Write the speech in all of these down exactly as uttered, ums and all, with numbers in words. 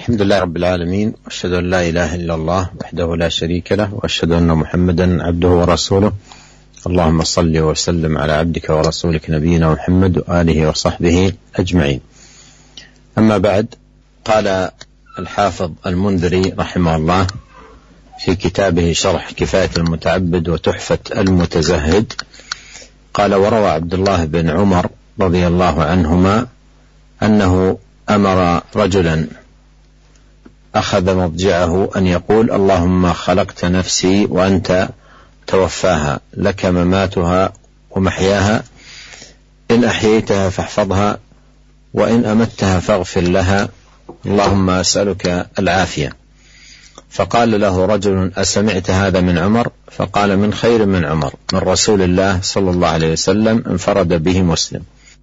الحمد لله رب العالمين، وأشهد أن لا إله إلا الله وحده لا شريك له، وأشهد أن محمدا عبده ورسوله. اللهم صل وسلم على عبدك ورسولك نبينا محمد وآله وصحبه أجمعين. أما بعد، قال الحافظ المنذري رحمه الله في كتابه شرح كفاية المتعبد وتحفة المتزهد، قال: وروى عبد الله بن عمر رضي الله عنهما أنه أمر رجلا أخذ مضجعه أن يقول: اللهم خلقت نفسي وأنت توفاها، لك مماتها ومحياها، إن أحييتها فاحفظها، وإن أمتها فاغفر لها، اللهم أسألك العافية. فقال له رجل: أسمعت هذا من عمر؟ فقال: من خير من عمر، من رسول الله صلى الله عليه وسلم، انفرد به مسلم.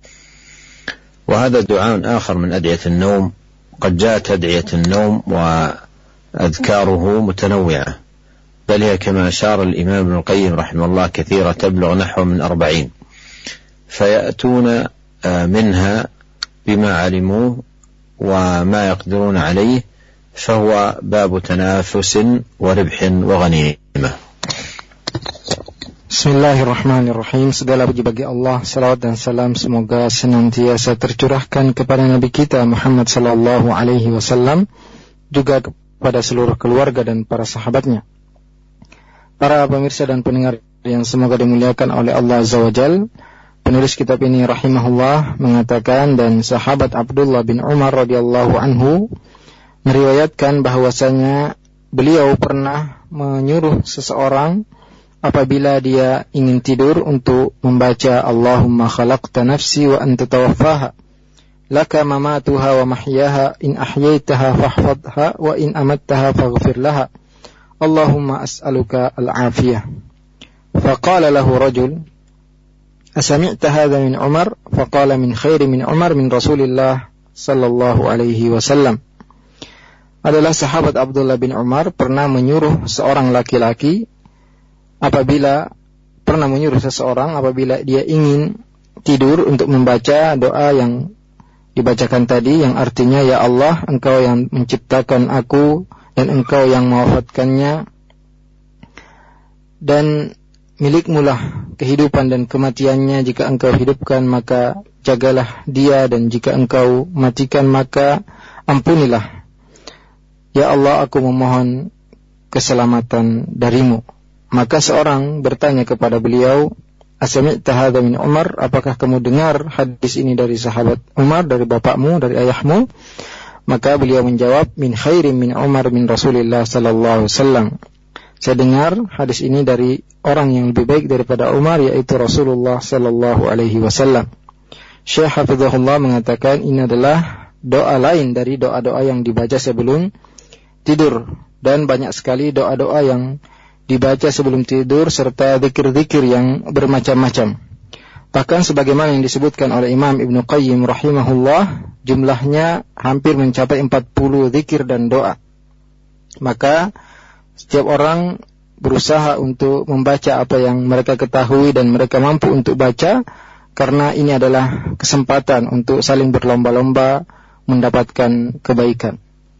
وهذا دعاء آخر من أدعية النوم، قد جاءت أدعية النوم وأذكاره متنوعة، بل هي كما أشار الإمام ابن القيم رحمه الله كثيرة، تبلغ نحو من أربعين، فيأتون منها بما علموه وما يقدرون عليه، فهو باب تنافس وربح وغنيمة. Bismillahirrahmanirrahim. Segala puji bagi Allah, salawat dan salam semoga senantiasa tercurahkan kepada Nabi kita Muhammad sallallahu alaihi wasallam, juga kepada seluruh keluarga dan para sahabatnya. Para pemirsa dan pendengar yang semoga dimuliakan oleh Allah Azza wa Jal, penulis kitab ini rahimahullah mengatakan, dan sahabat Abdullah bin Umar radhiyallahu anhu meriwayatkan bahwasanya beliau pernah menyuruh seseorang apabila dia ingin tidur untuk membaca Allahumma khalaqta nafsi wa anta tawaffaha, laka mamatuha wa mahyaha, in ahyaitaha fahfadha wa in amattaha faghfir laha, Allahumma as'aluka al-afiyah. Faqala lahu rajul: asami'ta hadha min Umar? Faqala: min khairi min Umar, min Rasulillah sallallahu alaihi wasallam. Adalah sahabat Abdullah bin Umar pernah menyuruh seorang laki-laki apabila pernah menyuruh seseorang apabila dia ingin tidur untuk membaca doa yang dibacakan tadi, yang artinya, ya Allah, engkau yang menciptakan aku dan engkau yang mewafatkannya, dan milikmulah kehidupan dan kematiannya, jika engkau hidupkan maka jagalah dia, dan jika engkau matikan maka ampunilah. Ya Allah, aku memohon keselamatan darimu. Maka seorang bertanya kepada beliau, asami'ta hadza min Umar? Apakah kamu dengar hadis ini dari sahabat Umar, dari bapakmu, dari ayahmu? Maka beliau menjawab, min khairin min Umar, min Rasulillah sallallahu alaihi wasallam. Saya dengar hadis ini dari orang yang lebih baik daripada Umar, yaitu Rasulullah sallallahu alaihi wasallam. Syekh Hafizahullah mengatakan ini adalah doa lain dari doa-doa yang dibaca sebelum tidur, dan banyak sekali doa-doa yang dibaca sebelum tidur serta zikir-zikir yang bermacam-macam. Bahkan sebagaimana yang disebutkan oleh Imam Ibn Qayyim rahimahullah, jumlahnya hampir mencapai empat puluh zikir dan doa. Maka setiap orang berusaha untuk membaca apa yang mereka ketahui dan mereka mampu untuk baca, karena ini adalah kesempatan untuk saling berlomba-lomba mendapatkan kebaikan.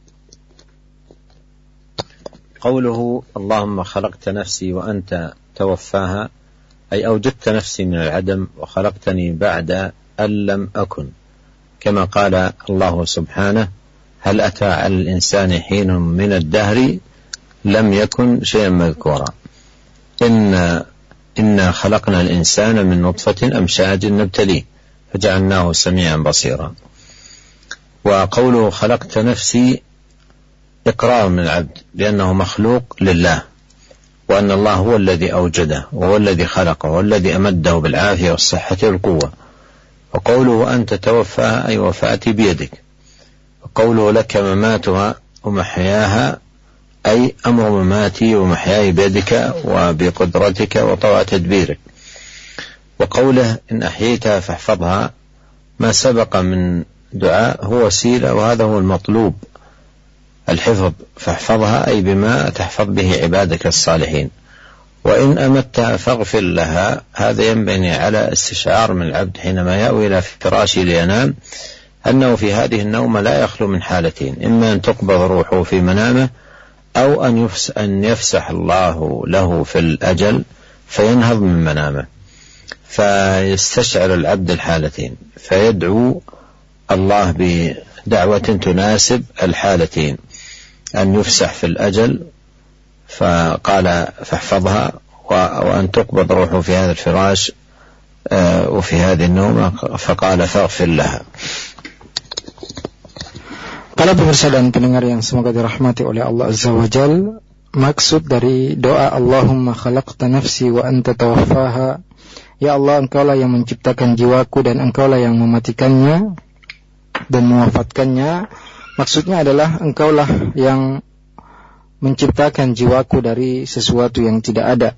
قوله اللهم خلقت نفسي وأنت توفاها، أي أوجدت نفسي من العدم وخلقتني بعد أن لم أكن، كما قال الله سبحانه: هل أتى على الإنسان حين من الدهر لم يكن شيئا مذكورا، إن إنا خلقنا الإنسان من نطفة أمشاج نبتليه فجعلناه سميعا بصيرا. وقوله خلقت نفسي إقرار من العبد بأنه مخلوق لله، وأن الله هو الذي أوجده وهو الذي خلقه والذي أمده بالعافية والصحة والقوة. وقوله أنت توفاها أي وفاتي بيدك. وقوله لك مماتها ومحياها أي أمر مماتي ومحياي بيدك وبقدرتك وطوع تدبيرك. وقوله إن أحييتها فاحفظها، ما سبق من دعاء هو وسيلة، وهذا هو المطلوب، الحفظ، فاحفظها أي بما تحفظ به عبادك الصالحين. وإن أمتها فاغفر لها، هذا ينبني على استشعار من العبد حينما يأوي إلى فراشه لينام أنه في هذه النومة لا يخلو من حالتين: إما أن تقبض روحه في منامه، أو أن يفسح الله له في الأجل فينهض من منامه، فيستشعر العبد الحالتين، فيدعو الله بدعوة تناسب الحالتين: أن يفسح في الأجل فقال فاحفظها، وأن تقبض روحه في هذا الفراش وفي هذه النومة فقال فاغفر لها. Para pemirsa dan pendengar yang semoga dirahmati oleh Allah Azza wa Jal, maksud dari doa Allahumma khalaqta nafsi wa anta tawaffaha, ya Allah, engkaulah yang menciptakan jiwaku dan engkaulah yang mematikannya dan mewafatkannya, maksudnya adalah engkaulah yang menciptakan jiwaku dari sesuatu yang tidak ada.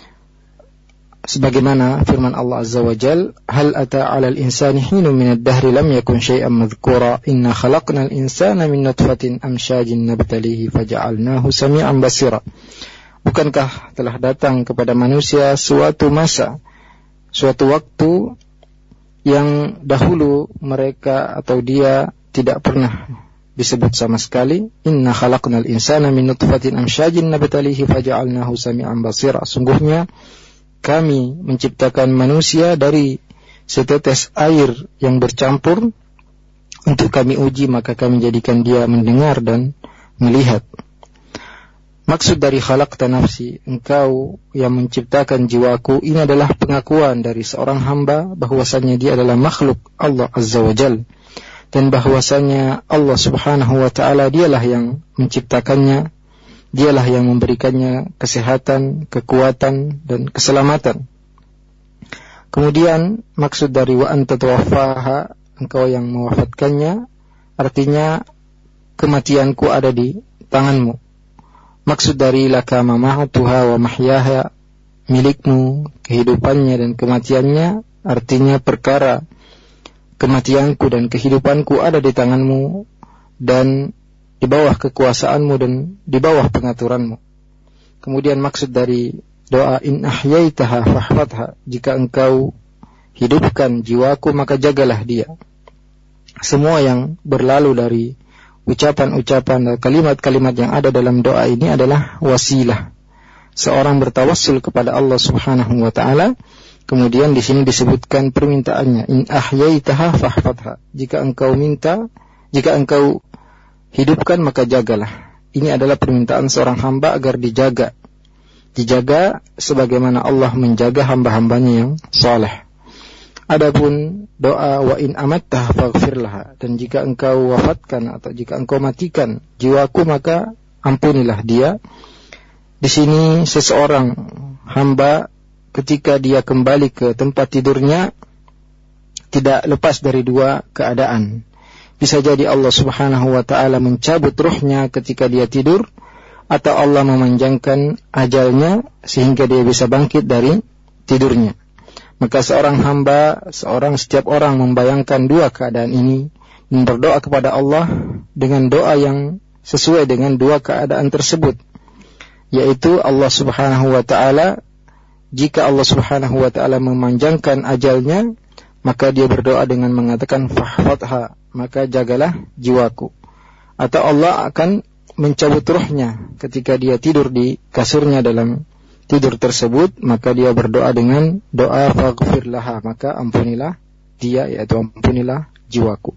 Sebagaimana firman Allah Azza wa Jal, hal ata 'alal insani hinun minad dahri lam yakun syai'an madhkura inna khalaqnal insana min nutfatin amsyajin nabtalihi faja'alnahu sami'an basira. Bukankah telah datang kepada manusia suatu masa, suatu waktu yang dahulu mereka atau dia tidak pernah disebut sama sekali. Inna khalaqnal insana min nutfatin amsyajin nabtalihi faja'alnahu sami'an basira. Sungguhnya kami menciptakan manusia dari setetes air yang bercampur untuk kami uji, maka kami jadikan dia mendengar dan melihat. Maksud dari khalaqta nafsi, engkau yang menciptakan jiwaku, ini adalah pengakuan dari seorang hamba bahwasanya dia adalah makhluk Allah Azza wa Jal, dan bahwasanya Allah Subhanahu wa ta'ala dialah yang menciptakannya, dialah yang memberikannya kesehatan, kekuatan, dan keselamatan. Kemudian maksud dari wa anta tawaffaha, engkau yang mewafatkannya, artinya kematianku ada di tanganmu. Maksud dari laka mamatuha wa mahyaha, milikmu kehidupannya dan kematiannya, artinya perkara kematianku dan kehidupanku ada di tanganmu dan di bawah kekuasaanmu dan di bawah pengaturanmu. Kemudian maksud dari doa in ahyaitaha fahfadha, jika engkau hidupkan jiwaku maka jagalah dia. Semua yang berlalu dari ucapan-ucapan dan kalimat-kalimat yang ada dalam doa ini adalah wasilah. Seorang bertawassul kepada Allah Subhanahu wa ta'ala. Kemudian di sini disebutkan permintaannya, in ahyaitaha fahfadha, jika engkau minta, jika engkau hidupkan maka jagalah. Ini adalah permintaan seorang hamba agar dijaga. Dijaga sebagaimana Allah menjaga hamba-hambanya yang saleh. Adapun doa wa in amattah faghfir laha, dan jika engkau wafatkan atau jika engkau matikan jiwaku maka ampunilah dia. Di sini seseorang hamba ketika dia kembali ke tempat tidurnya tidak lepas dari dua keadaan. Bisa jadi Allah Subhanahu wa ta'ala mencabut ruhnya ketika dia tidur, atau Allah memanjangkan ajalnya sehingga dia bisa bangkit dari tidurnya. Maka seorang hamba, seorang setiap orang membayangkan dua keadaan ini dan berdoa kepada Allah dengan doa yang sesuai dengan dua keadaan tersebut, yaitu Allah Subhanahu wa ta'ala, jika Allah Subhanahu wa ta'ala memanjangkan ajalnya, maka dia berdoa dengan mengatakan fahfadha, maka jagalah jiwaku. Atau Allah akan mencabut ruhnya ketika dia tidur di kasurnya dalam tidur tersebut, maka dia berdoa dengan doa faghfir laha, maka ampunilah dia, yaitu ampunilah jiwaku.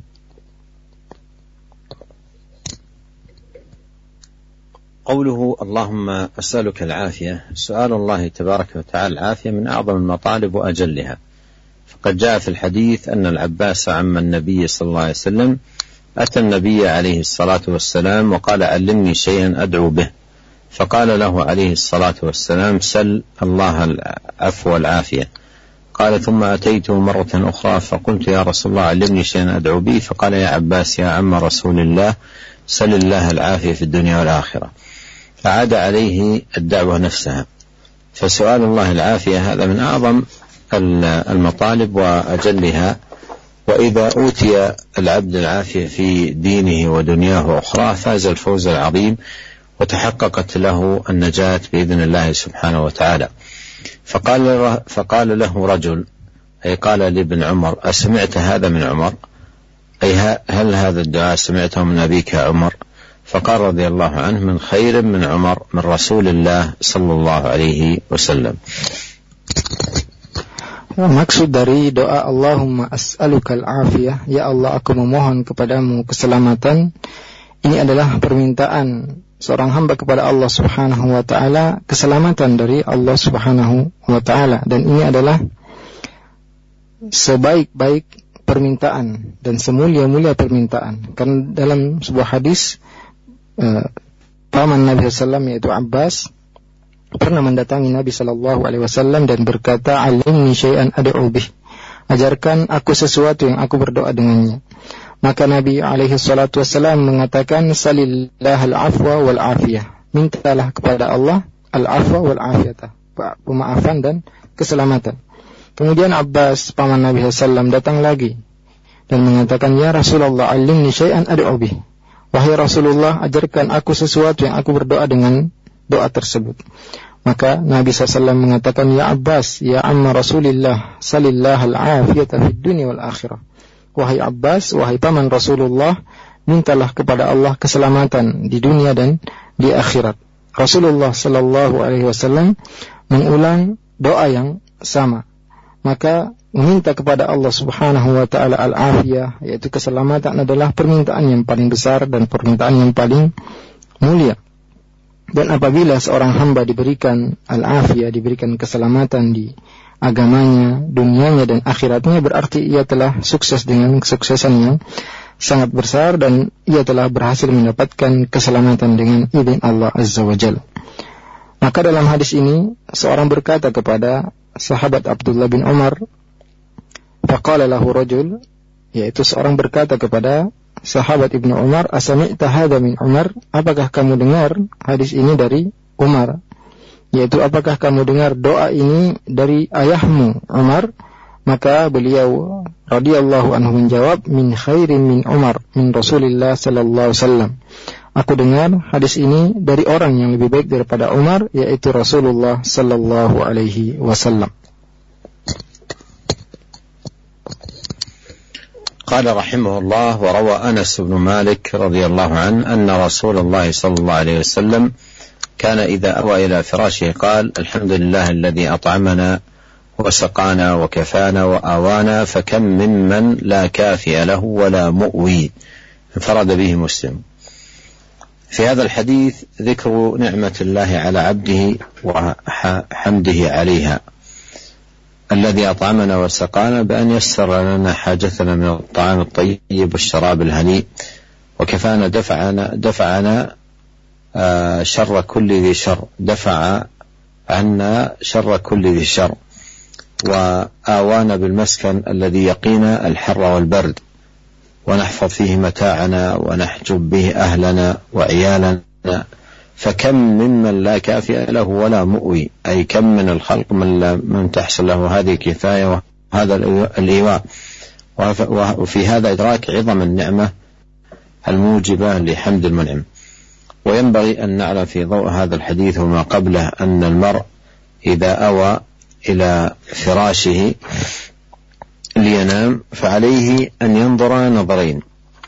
قوله اللهم أسألك العافية، سؤال الله تبارك وتعالى العافية من أعظم المطالب وأجلها، فقد جاء في الحديث أن العباس عم النبي صلى الله عليه وسلم أتى النبي عليه الصلاة والسلام وقال علمني شيئا أدعو به، فقال له عليه الصلاة والسلام سل الله العفو والعافية. قال ثم أتيته مرة أخرى فقلت يا رسول الله علمني شيئا أدعو به، فقال يا عباس يا عم رسول الله سل الله العافية في الدنيا والآخرة، فعاد عليه الدعوة نفسها. فسؤال الله العافية هذا من أعظم المطالب وأجلها، وإذا أوتي العبد العافية في دينه ودنياه وأخراه فاز الفوز العظيم وتحققت له النجاة بإذن الله سبحانه وتعالى. فقال, فقال له رجل، أي قال لابن عمر أسمعت هذا من عمر؟ أي هل هذا الدعاء سمعته من أبيك عمر؟ فقال رضي الله عنه: من خير من عمر من رسول الله صلى الله عليه wasallam. Maksud dari doa Allahumma as'alukal afiyah, ya Allah aku memohon kepadamu keselamatan, ini adalah permintaan seorang hamba kepada Allah Subhanahu wa taala, keselamatan dari Allah Subhanahu wa taala, dan ini adalah sebaik-baik permintaan dan semulia-mulia permintaan. Karena dalam sebuah hadis uh, paman Nabi sallallahu alaihi wasallam yaitu Abbas pernah mendatangi Nabi sallallahu alaihi wasallam dan berkata, "Alimni syai'an ad'u bih." Ajarkan aku sesuatu yang aku berdoa dengannya. Maka Nabi alaihi salatu wasallam mengatakan, "Salillahal afwa wal afiyah." Mintalah kepada Allah al-afwa wal afiyata, pemaafan dan keselamatan. Kemudian Abbas paman Nabi sallallahu alaihi wasallam datang lagi dan mengatakan, "Ya Rasulullah, alimni syai'an ad'u bih." Wahai Rasulullah, ajarkan aku sesuatu yang aku berdoa dengan doa tersebut. Maka Nabi sallallahu alaihi wasallam mengatakan, "Ya Abbas, ya amma Rasulillah, salillahal afiyata fid dunya wal akhirah." Wahai Abbas, wahai paman Rasulullah, mintalah kepada Allah keselamatan di dunia dan di akhirat. Rasulullah sallallahu alaihi wasallam mengulang doa yang sama. Maka meminta kepada Allah Subhanahu wa taala al-afiyah, yaitu keselamatan, adalah permintaan yang paling besar dan permintaan yang paling mulia. Dan apabila seorang hamba diberikan al-afiyah, diberikan keselamatan di agamanya, dunianya dan akhiratnya, berarti ia telah sukses dengan kesuksesan yang sangat besar dan ia telah berhasil mendapatkan keselamatan dengan izin Allah Azza wa Jalla. Maka dalam hadis ini seorang berkata kepada sahabat Abdullah bin Umar, faqala lahu rajul, yaitu seorang berkata kepada sahabat Ibnu Umar, "Asami'ta hadza min Umar?" Apakah kamu dengar hadis ini dari Umar? Yaitu apakah kamu dengar doa ini dari ayahmu Umar? Maka beliau radhiyallahu anhu menjawab, "Min khairin min Umar min Rasulillah sallallahu alaihi wasallam." Aku dengar hadis ini dari orang yang lebih baik daripada Umar, yaitu Rasulullah sallallahu alaihi wasallam. قال رحمه الله: وروى أنس بن مالك رضي الله عنه أن رسول الله صلى الله عليه وسلم كان إذا أوى إلى فراشه قال: الحمد لله الذي أطعمنا وسقانا وكفانا وآوانا فكم ممن لا كافئ له ولا مؤوي. انفرد به مسلم. في هذا الحديث ذكر نعمة الله على عبده وحمده عليها، الذي أطعمنا وسقانا بأن يسر لنا حاجتنا من الطعام الطيب والشراب الهنيء، وكفانا دفعنا دفعنا شر كل ذي شر، دفع عنا شر كل ذي شر، وآوانا بالمسكن الذي يقينا الحر والبرد، ونحفظ فيه متاعنا ونحجب به أهلنا وعيالنا. فكم ممن لا كافئ له ولا مؤوي، أي كم من الخلق من, من تحصل له هذه الكفاية وهذا الإيواء. وفي هذا إدراك عظم النعمة الموجبة لحمد المنعم. وينبغي أن نعلم في ضوء هذا الحديث وما قبله أن المرء إذا أوى إلى فراشه لينام فعليه أن ينظر نظرين.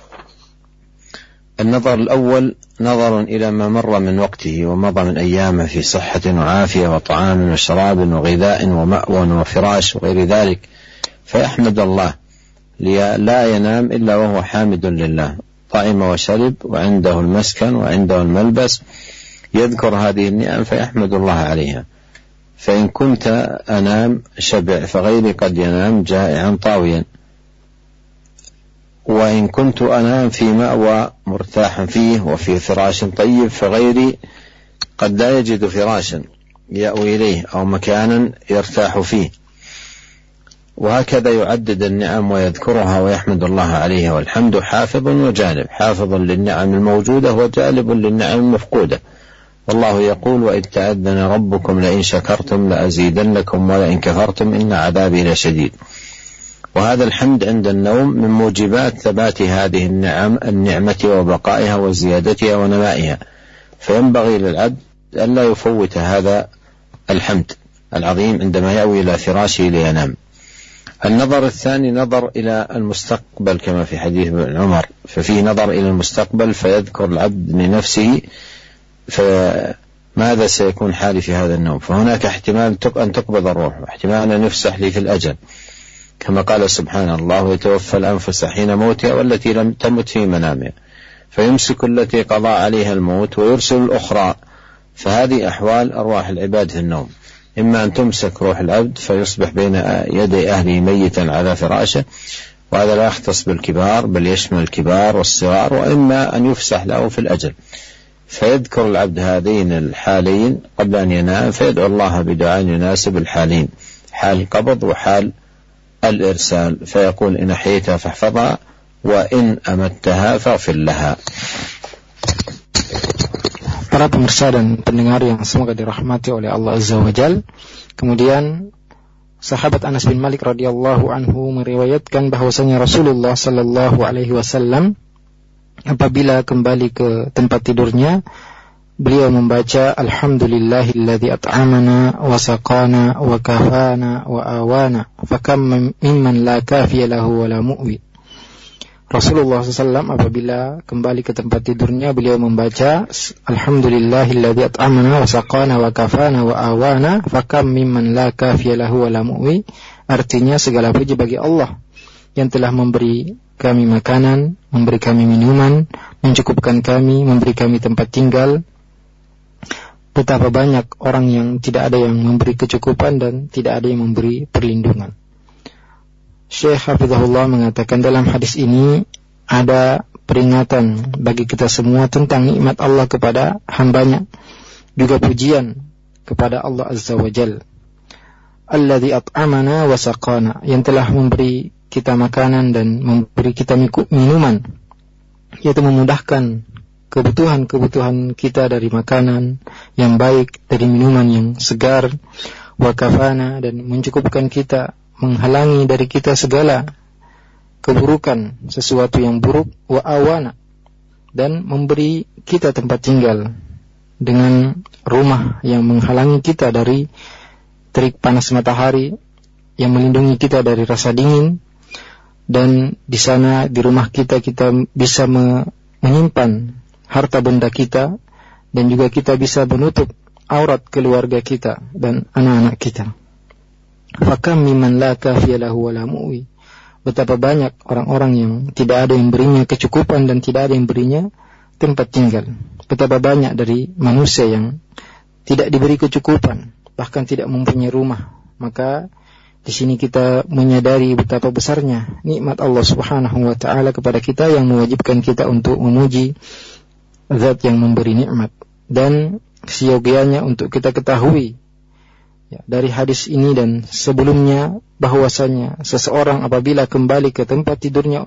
النظر الأول نظر إلى ما مر من وقته ومضى من أيامه في صحة وعافية وطعام وشراب وغذاء ومأوى وفراش وغير ذلك، فيحمد الله، لا ينام إلا وهو حامد لله، طعم وشرب وعنده المسكن وعنده الملبس، يذكر هذه النعم فيحمد الله عليها. فإن كنت أنام شبع فغيري قد ينام جائعا طاويا، وإن كنت أنام في مأوى مرتاحا فيه وفي فراش طيب فغيري قد لا يجد فراشا يأوي إليه أو مكانا يرتاح فيه. وهكذا يعدد النعم ويذكرها ويحمد الله عليها. والحمد حافظ وجالب، حافظ للنعم الموجودة وجالب للنعم المفقودة. والله يقول: وإذ تأذن ربكم لئن شكرتم لأزيدنكم ولئن كفرتم إن عذابي لشديد. وهذا الحمد عند النوم من موجبات ثبات هذه النعم النعمة وبقائها وزيادتها ونمائها، فينبغي للعبد أن لا يفوت هذا الحمد العظيم عندما يأوي إلى فراشه لينام. النظر الثاني نظر إلى المستقبل كما في حديث ابن عمر، ففي نظر إلى المستقبل فيذكر العبد لنفسه فماذا سيكون حالي في هذا النوم، فهناك احتمال أن تقبض الروح، واحتمال أن يفسح لي في الأجل، كما قال سبحانه الله يتوفى الأنفس حين موتها والتي لم تمت في منامها فيمسك التي قضى عليها الموت ويرسل الأخرى. فهذه أحوال أرواح العباد في النوم، إما أن تمسك روح العبد فيصبح بين يدي أهله ميتا على فراشه، وهذا لا يختص بالكبار بل يشمل الكبار والصغار، وإما أن يفسح له في الأجل، فيذكر العبد هذين الحالين قبل أن ينام فيدعو الله بدعاء يناسب الحالين، حال القبض وحال الإرسال، فيقول إن أحييتها فاحفظها وإن أمتها فاغفر لها. Para pemirsa dan pendengar yang semoga dirahmati oleh Allah Azza wa Jal, kemudian sahabat Anas bin Malik radhiyallahu anhu meriwayatkan bahwasanya Rasulullah sallallahu alaihi wasallam apabila kembali ke tempat tidurnya, beliau membaca Alhamdulillahilladzi at'amana wa saqana wa kafana wa awana fakam mimman la kafiya lahu wa la mu'wi. Rasulullah shallallahu alaihi wasallam apabila kembali ke tempat tidurnya, beliau membaca Alhamdulillahilladzi at'amana wa saqana wa kafana wa awana fakam mimman la kafiya lahu wa la mu'wi. Artinya segala puji bagi Allah yang telah memberi kami makanan, memberi kami minuman, mencukupkan kami, memberi kami tempat tinggal. Betapa banyak orang yang tidak ada yang memberi kecukupan dan tidak ada yang memberi perlindungan. Syekh Hafizahullah mengatakan dalam hadis ini ada peringatan bagi kita semua tentang nikmat Allah kepada hambanya, juga pujian kepada Allah Azza wa Jal. Alladzi at'amana wa saqana, yang telah memberi kita makanan dan memberi kita minuman, yaitu memudahkan kebutuhan-kebutuhan kita dari makanan yang baik, dari minuman yang segar, wa kafana, dan mencukupkan kita, menghalangi dari kita segala keburukan, sesuatu yang buruk, wa awana, dan memberi kita tempat tinggal dengan rumah yang menghalangi kita dari terik panas matahari, yang melindungi kita dari rasa dingin, dan di sana di rumah kita kita bisa me- menyimpan harta benda kita, dan juga kita bisa menutup aurat keluarga kita dan anak-anak kita. Fakam mimman la kafiya lahu wa la mu'wi. Betapa banyak orang-orang yang tidak ada yang berinya kecukupan dan tidak ada yang berinya tempat tinggal. Betapa banyak dari manusia yang tidak diberi kecukupan, bahkan tidak mempunyai rumah. Maka di sini kita menyadari betapa besarnya nikmat Allah Subhanahu wa taala kepada kita yang mewajibkan kita untuk memuji Zat yang memberi nikmat, dan siogianya untuk kita ketahui ya, dari hadis ini dan sebelumnya bahwasanya seseorang apabila kembali ke tempat tidurnya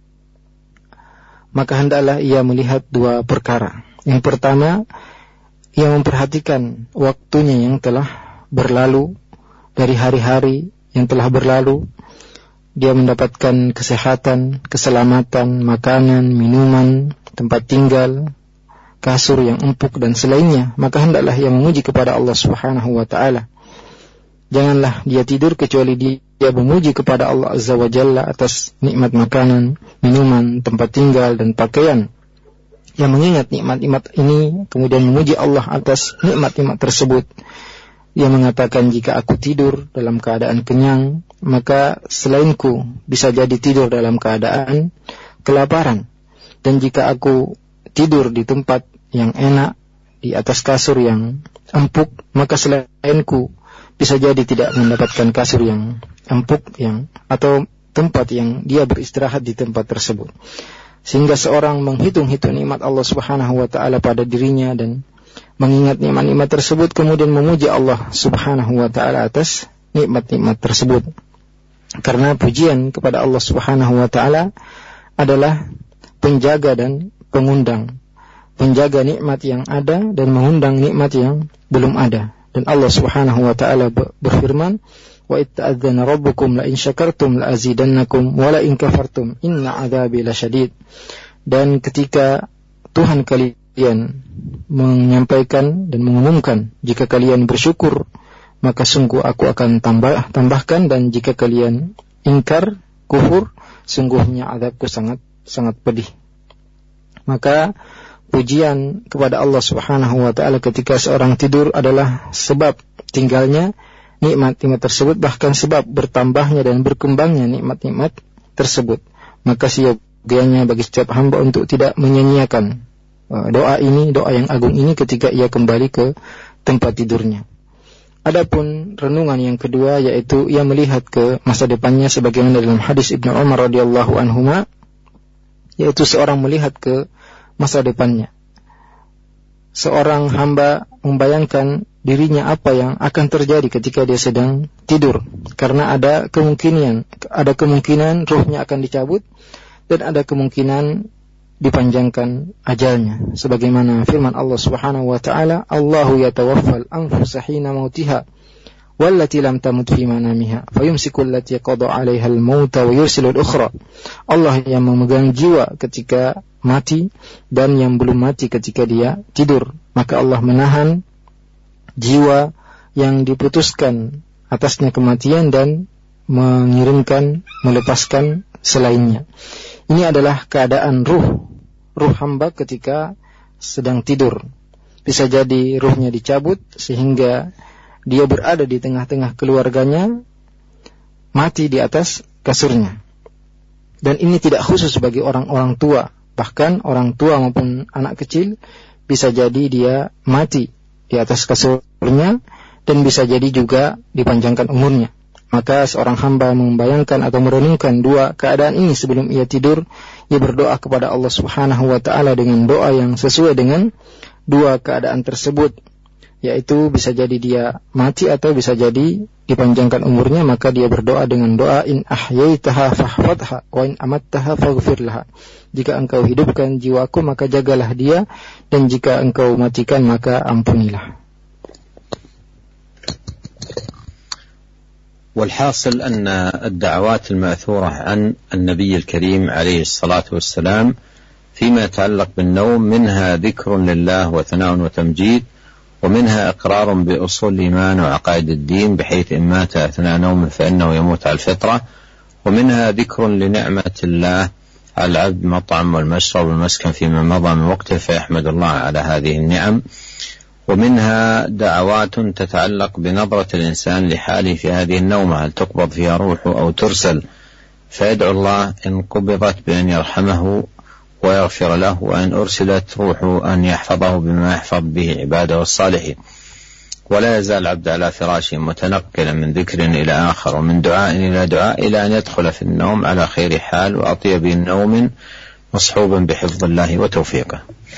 maka hendaklah ia melihat dua perkara. Yang pertama, ia memperhatikan waktunya yang telah berlalu, dari hari-hari yang telah berlalu dia mendapatkan kesehatan, keselamatan, makanan, minuman, tempat tinggal, kasur yang empuk dan selainnya, maka hendaklah ia memuji kepada Allah Subhanahu wa taala. Janganlah dia tidur kecuali dia memuji kepada Allah Azza wa Jalla atas nikmat makanan, minuman, tempat tinggal dan pakaian. Yang mengingat nikmat-nikmat ini kemudian memuji Allah atas nikmat-nikmat tersebut. Dia mengatakan, jika aku tidur dalam keadaan kenyang, maka selainku bisa jadi tidur dalam keadaan kelaparan. Dan jika aku tidur di tempat yang enak, di atas kasur yang empuk, maka selainku bisa jadi tidak mendapatkan kasur yang empuk yang atau tempat yang dia beristirahat di tempat tersebut. Sehingga seorang menghitung-hitung nikmat Allah Subhanahu wa taala pada dirinya dan mengingat nikmat-nikmat tersebut, kemudian memuji Allah Subhanahu wa taala atas nikmat-nikmat tersebut. Karena pujian kepada Allah Subhanahu wa taala adalah penjaga dan pengundang, penjaga nikmat yang ada dan mengundang nikmat yang belum ada. Dan Allah Subhanahu wa taala berfirman, wa itta'adzana rabbukum la in syakartum la azidannakum wa la in kafartum inna 'adzabi lasyadid. Dan ketika Tuhan kalian menyampaikan dan mengumumkan, jika kalian bersyukur maka sungguh aku akan tambah tambahkan, dan jika kalian ingkar, kufur, sungguhnya azabku sangat sangat pedih. Maka pujian kepada Allah Subhanahu wa taala ketika seorang tidur adalah sebab tinggalnya nikmat-nikmat tersebut, bahkan sebab bertambahnya dan berkembangnya nikmat-nikmat tersebut. Maka siogianya bagi setiap hamba untuk tidak menyia-nyiakan doa ini, doa yang agung ini ketika ia kembali ke tempat tidurnya. Adapun renungan yang kedua, yaitu ia melihat ke masa depannya sebagaimana dalam hadis Ibnu Umar radhiyallahu anhuma, yaitu seorang melihat ke masa depannya. Seorang hamba membayangkan dirinya apa yang akan terjadi ketika dia sedang tidur, karena ada kemungkinan ada kemungkinan ruhnya akan dicabut dan ada kemungkinan dipanjangkan ajalnya, sebagaimana firman Allah Subhanahu wa taala, Allahu yatawaffal anfusa hina mautiha wallati lam tamut fi manamiha fayumsiku allati qada 'alaiha al-mauta wa yursilu al-ukhra. Allah yang memegang jiwa ketika mati dan yang belum mati ketika dia tidur, maka Allah menahan jiwa yang diputuskan atasnya kematian dan mengirimkan, melepaskan selainnya. Ini adalah keadaan ruh ruh hamba ketika sedang tidur. Bisa jadi ruhnya dicabut sehingga dia berada di tengah-tengah keluarganya, mati di atas kasurnya. Dan ini tidak khusus bagi orang-orang tua, bahkan orang tua maupun anak kecil bisa jadi dia mati di atas kasurnya dan bisa jadi juga dipanjangkan umurnya. Maka seorang hamba membayangkan atau merenungkan dua keadaan ini sebelum ia tidur, ia berdoa kepada Allah Subhanahu wa taala dengan doa yang sesuai dengan dua keadaan tersebut, yaitu bisa jadi dia mati atau bisa jadi dipanjangkan umurnya. Maka dia berdoa dengan doa in ahyaitaha fahfadha wa in amattaha faghfir laha. Jika engkau hidupkan jiwaku maka jagalah dia, dan jika engkau matikan maka ampunilah. والحاصل أن الدعوات المأثورة عن النبي الكريم عليه الصلاة والسلام فيما يتعلق بالنوم منها ذكر لله وثناء وتمجيد، ومنها إقرار بأصول الإيمان وعقائد الدين بحيث إن مات أثناء نومه فإنه يموت على الفطرة، ومنها ذكر لنعمة الله على العبد مطعم والمشرب والمسكن فيما مضى من وقته فيحمد الله على هذه النعم، ومنها دعوات تتعلق بنظرة الإنسان لحاله في هذه النومة، هل تقبض فيها روحه أو ترسل، فيدعو الله إن قبضت بأن يرحمه ويغفر له، وإن أرسلت روحه أن يحفظه بما يحفظ به عباده الصالحين. ولا يزال العبد على فراشه متنقلا من ذكر إلى آخر ومن دعاء إلى دعاء إلى أن يدخل في النوم على خير حال وأطيب النوم مصحوبا بحفظ الله وتوفيقه.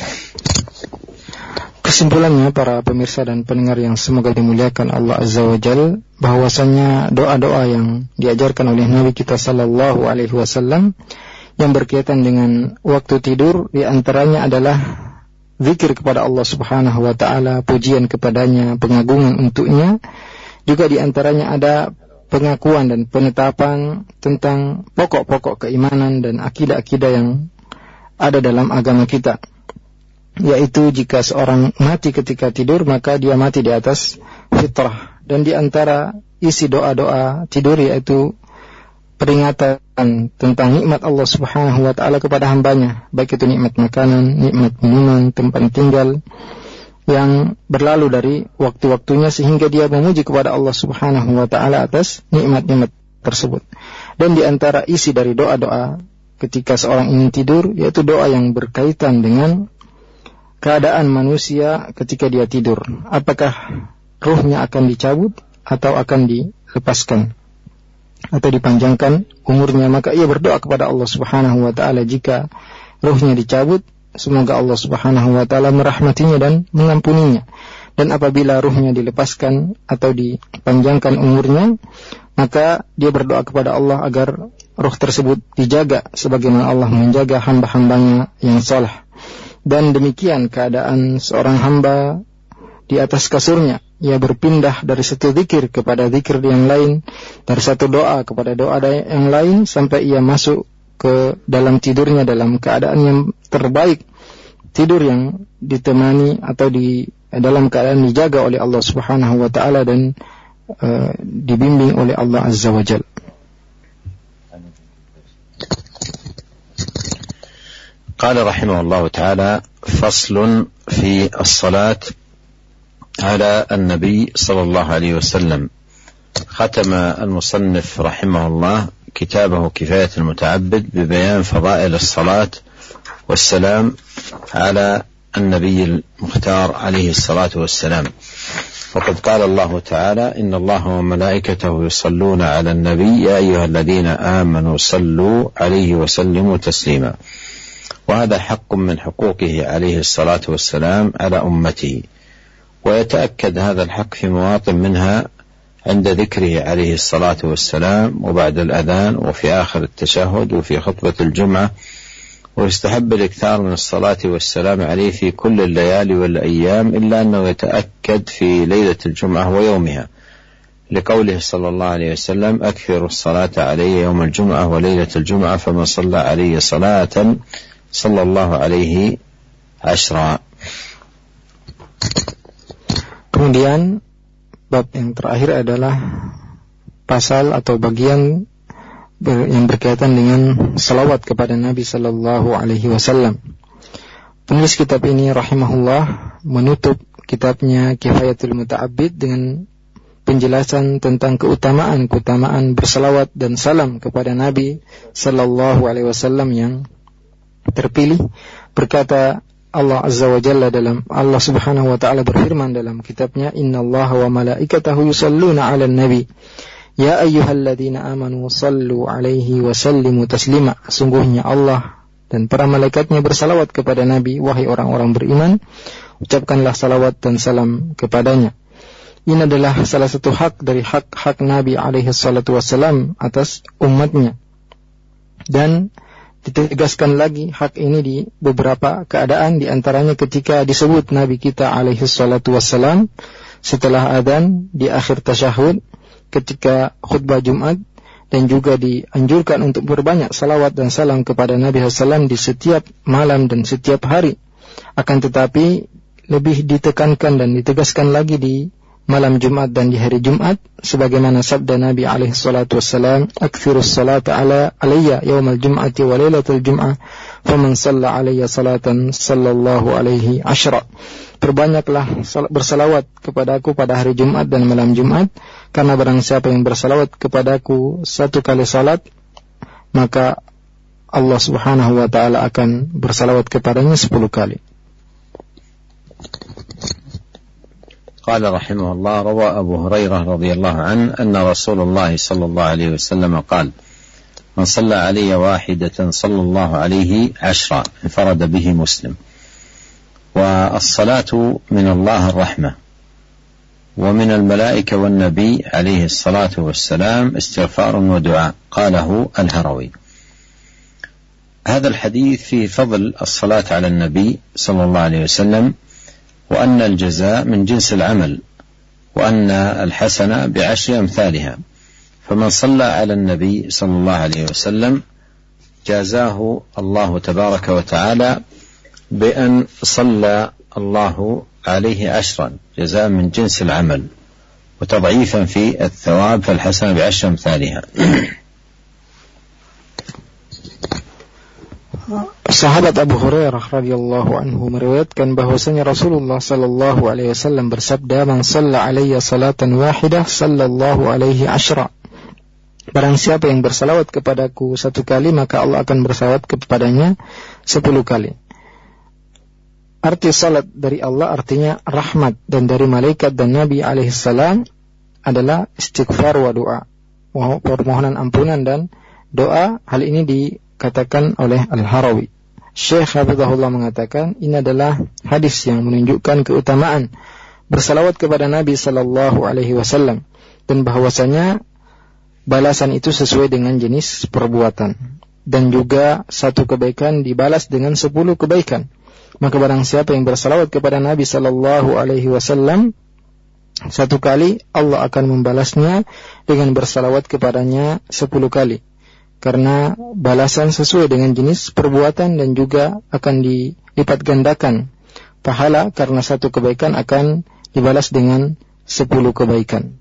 Kesimpulannya, para pemirsa dan pendengar yang semoga dimuliakan Allah Azza wa Jal, bahwasanya doa-doa yang diajarkan oleh Nabi kita sallallahu alaihi wasallam yang berkaitan dengan waktu tidur, di antaranya adalah zikir kepada Allah Subhanahu wa taala, pujian kepadanya, pengagungan untuknya. Juga di antaranya ada pengakuan dan penetapan tentang pokok-pokok keimanan dan akidah-akidah yang ada dalam agama kita, yaitu jika seorang mati ketika tidur maka dia mati di atas fitrah. Dan di antara isi doa-doa tidur yaitu peringatan tentang nikmat Allah Subhanahu wa taala kepada hambanya, baik itu nikmat makanan, nikmat minuman, tempat tinggal yang berlalu dari waktu-waktunya, sehingga dia memuji kepada Allah Subhanahu wa taala atas nikmat-nikmat tersebut. Dan di antara isi dari doa-doa ketika seorang ingin tidur yaitu doa yang berkaitan dengan keadaan manusia ketika dia tidur, apakah ruhnya akan dicabut atau akan dilepaskan atau dipanjangkan umurnya. Maka ia berdoa kepada Allah Subhanahu wa taala, jika ruhnya dicabut, semoga Allah Subhanahu wa taala merahmatinya dan mengampuninya. Dan apabila ruhnya dilepaskan atau dipanjangkan umurnya, maka dia berdoa kepada Allah agar ruh tersebut dijaga sebagaimana Allah menjaga hamba-hambanya yang saleh. Dan demikian keadaan seorang hamba di atas kasurnya, ia berpindah dari satu zikir kepada zikir yang lain, dari satu doa kepada doa yang lain, sampai ia masuk ke dalam tidurnya dalam keadaan yang terbaik, tidur yang ditemani atau di dalam keadaan dijaga oleh Allah Subhanahu wa taala dan uh, dibimbing oleh Allah Azza wa Jalla. قال رحمه الله تعالى: فصل في الصلاة على النبي صلى الله عليه وسلم. ختم المصنف رحمه الله كتابه كفاية المتعبد ببيان فضائل الصلاة والسلام على النبي المختار عليه الصلاة والسلام. وقد قال الله تعالى: إن الله وملائكته يصلون على النبي يا أيها الذين آمنوا صلوا عليه وسلموا تسليما. وهذا حق من حقوقه عليه الصلاة والسلام على أمته، ويتأكد هذا الحق في مواطن منها عند ذكره عليه الصلاة والسلام وبعد الأذان وفي آخر التشهد وفي خطبة الجمعة. ويستحب الإكثار من الصلاة والسلام عليه في كل الليالي والأيام، إلا أنه يتأكد في ليلة الجمعة ويومها، لقوله صلى الله عليه وسلم: أكثروا الصلاة علي يوم الجمعة وليلة الجمعة فمن صلى علي صلاة صلى الله عليه عشرا. Kemudian bab yang terakhir adalah pasal atau bagian ber, yang berkaitan dengan salawat kepada Nabi Sallallahu Alaihi Wasallam. Penulis kitab ini rahimahullah menutup kitabnya Kifayatul Muta'abbid dengan penjelasan tentang keutamaan-keutamaan bersalawat dan salam kepada Nabi Sallallahu Alaihi Wasallam yang terpilih. Berkata Allah Azza wa Jalla dalam Allah Subhanahu wa taala berfirman dalam kitabnya, innallaha wa malaikatahu yusalluna 'alan nabi ya ayyuhalladzina amanu sallu 'alaihi wa sallimu taslima. Sungguhnya Allah dan para malaikatnya bersalawat kepada Nabi, wahai orang-orang beriman, ucapkanlah salawat dan salam kepadanya. Ini adalah salah satu hak dari hak-hak Nabi alaihi salatu wassalam atas umatnya. Dan ditegaskan lagi hak ini di beberapa keadaan, di antaranya ketika disebut Nabi kita alaihi salatu wassalam setelah adzan di akhir tasyahud, ketika khutbah Jumat, dan juga dianjurkan untuk berbanyak salawat dan salam kepada Nabi sallallahu alaihi wasallam di setiap malam dan setiap hari. Akan tetapi lebih ditekankan dan ditegaskan lagi di malam Jumat dan di hari Jumat, sebagaimana sabda Nabi alaihi salatu wassalam, akthirus salata ala alayya yawmal jum'ati wa lailatul jum'ah faman shalla alayya salatan sallallahu alaihi ashra. Perbanyaklah bersalawat kepadaku pada hari Jumat dan malam Jumat, karena barang siapa yang bersalawat kepadaku satu kali salat, maka Allah Subhanahu wa taala akan bersalawat kepadanya sepuluh kali. قال رحمه الله: روى أبو هريرة رضي الله عنه أن رسول الله صلى الله عليه وسلم قال: من صلى علي واحدة صلى الله عليه عشرا. انفرد به مسلم. والصلاة من الله الرحمة، ومن الملائكة والنبي عليه الصلاة والسلام استغفار ودعاء. قاله الهروي. هذا الحديث فيه فضل الصلاة على النبي صلى الله عليه وسلم، وأن الجزاء من جنس العمل، وأن الحسنة بعشر أمثالها. فمن صلى على النبي صلى الله عليه وسلم جازاه الله تبارك وتعالى بأن صلى الله عليه عشرا، جزاء من جنس العمل، وتضعيفا في الثواب، فالحسنة بعشر أمثالها. Sahabat Abu Hurairah radhiyallahu anhu meriwayatkan bahwasanya Rasulullah sallallahu alaihi wasallam bersabda, "Man shalla alayya salatan wahidah sallallahu alaihi ashra." Barang siapa yang bersalawat kepadaku satu kali, maka Allah akan bersalawat kepadanya sepuluh kali. Arti salat dari Allah artinya rahmat, dan dari malaikat dan Nabi alaihi salam adalah istighfar wa doa, permohonan ampunan dan doa. Hal ini dikatakan oleh Al-Harawi. Syekh Hafizahullah mengatakan ini adalah hadis yang menunjukkan keutamaan bersalawat kepada Nabi sallallahu alaihi wasallam, dan bahwasanya balasan itu sesuai dengan jenis perbuatan, dan juga satu kebaikan dibalas dengan sepuluh kebaikan. Maka barang siapa yang bersalawat kepada Nabi sallallahu alaihi wasallam satu kali, Allah akan membalasnya dengan bersalawat kepadanya sepuluh kali. Karena balasan sesuai dengan jenis perbuatan, dan juga akan dilipat gandakan pahala, karena satu kebaikan akan dibalas dengan sepuluh kebaikan.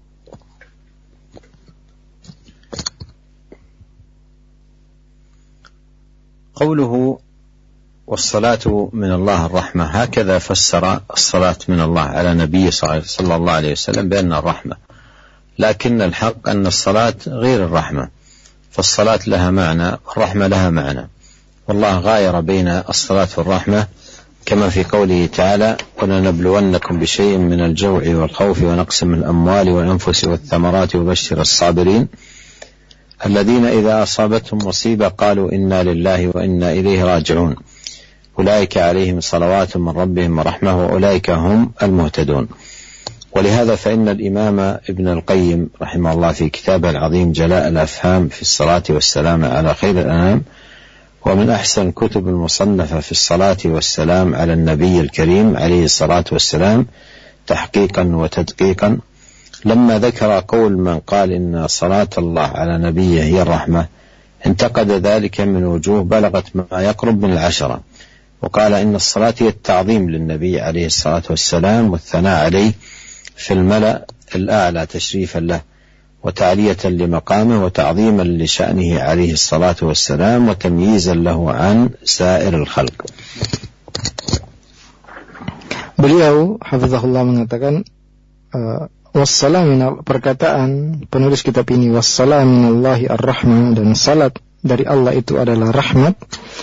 قوله والصلاة من الله الرحمة، هكذا فسر الصلاة من الله على نبيه صلى الله عليه وسلم بأن الرحمة، لكن الحق أن الصلاة غير الرحمة، فالصلاة لها معنى والرحمة لها معنى، والله غاير بين الصلاة والرحمة كما في قوله تعالى: ولنبلونكم بشيء من الجوع والخوف ونقص من الأموال والأنفس والثمرات وبشر الصابرين الذين إذا أصابتهم مصيبة قالوا إنا لله وإنا إليه راجعون أولئك عليهم صلوات من ربهم ورحمة وأولئك هم المهتدون. ولهذا فإن الإمام ابن القيم رحمه الله في كتابه العظيم جلاء الأفهام في الصلاة والسلام على خير الأنام، ومن أحسن كتب المصنفة في الصلاة والسلام على النبي الكريم عليه الصلاة والسلام تحقيقا وتدقيقا، لما ذكر قول من قال إن صلاة الله على نبيه هي الرحمة انتقد ذلك من وجوه بلغت ما يقرب من العشرة، وقال إن الصلاة هي التعظيم للنبي عليه الصلاة والسلام والثناء عليه في الملأ الأعلى تشريفا له وتعلية لمقامه وتعظيما لشأنه عليه الصلاة والسلام وتمييزا له عن سائر الخلق. Beliau hafizahullah mengatakan uh, wassalam minal, perkataan penulis kitab ini wassalam minallahi ar-rahmah, dan salat dari Allah itu adalah rahmat.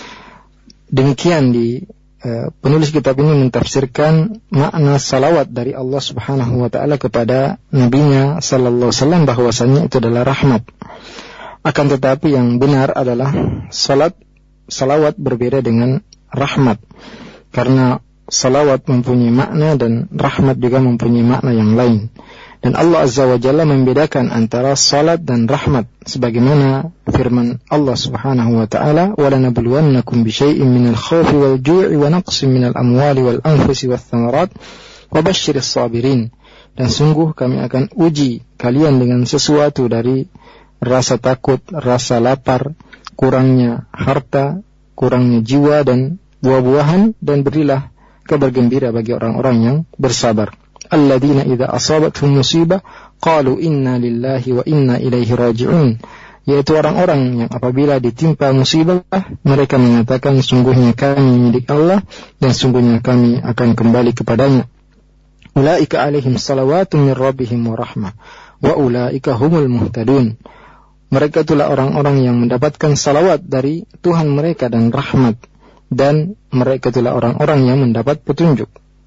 Demikian di uh, penulis kitab ini mentafsirkan makna salawat dari Allah Subhanahu wa taala kepada nabinya sallallahu alaihi wasallam bahwasanya itu adalah rahmat. Akan tetapi yang benar adalah salat salawat berbeda dengan rahmat, karena salawat mempunyai makna dan rahmat juga mempunyai makna yang lain. Dan Allah Azza wa Jalla membedakan antara salat dan rahmat sebagaimana firman Allah Subhanahu wa taala, "Wa lanabluwannakum bisyai'in minal khawfi wal ju'i wa naqsin minal amwali wal anfusi wath thamarat wa basyyiris sabirin." Dan sungguh kami akan uji kalian dengan sesuatu dari rasa takut, rasa lapar, kurangnya harta, kurangnya jiwa dan buah-buahan, dan berilah kabar gembira bagi orang-orang yang bersabar. Alladzina idza asabatuhum musibah qalu inna lillahi wa inna ilaihi raji'un, yaitu orang-orang yang apabila ditimpa musibah mereka mengatakan sungguhnya kami milik Allah dan sungguhnya kami akan kembali kepadanya. Ulaika alaihim salawatun min rabbihim wa rahmah wa ulaika humul muhtadun. Mereka itulah orang-orang yang mendapatkan salawat dari Tuhan mereka dan rahmat, dan mereka itulah orang-orang yang mendapat petunjuk.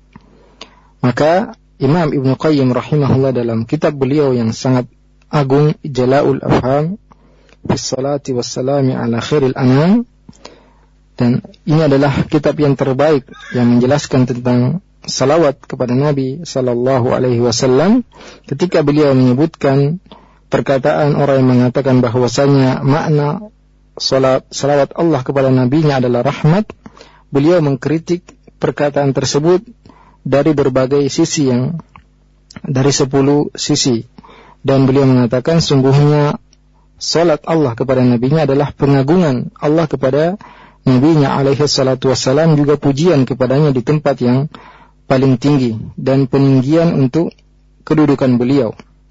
Maka Imam Ibn Qayyim rahimahullah dalam kitab beliau yang sangat agung Jala'ul Afham fi salati wassalami ala khairil anam, dan ini adalah kitab yang terbaik yang menjelaskan tentang salawat kepada Nabi sallallahu alaihi wasallam, ketika beliau menyebutkan perkataan orang yang mengatakan bahwasanya makna salat salawat Allah kepada nabinya adalah rahmat. Beliau mengkritik perkataan tersebut dari berbagai sisi, yang dari sepuluh sisi, dan beliau mengatakan sungguhnya salat Allah kepada nabinya adalah pengagungan Allah kepada nabinya alaihi salatu wassalam, juga pujian kepadanya di tempat yang paling tinggi dan peninggian untuk kedudukan beliau,